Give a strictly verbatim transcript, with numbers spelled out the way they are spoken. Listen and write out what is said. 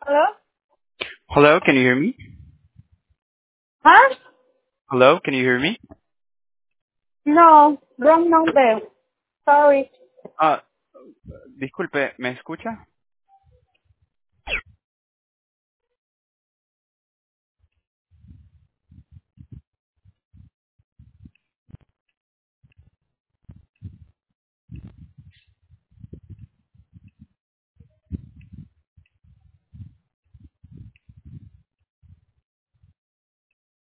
Hello? Hello, can you hear me? Huh? Hello, can you hear me? No, wrong number. Sorry. Ah, disculpe, ¿me escucha?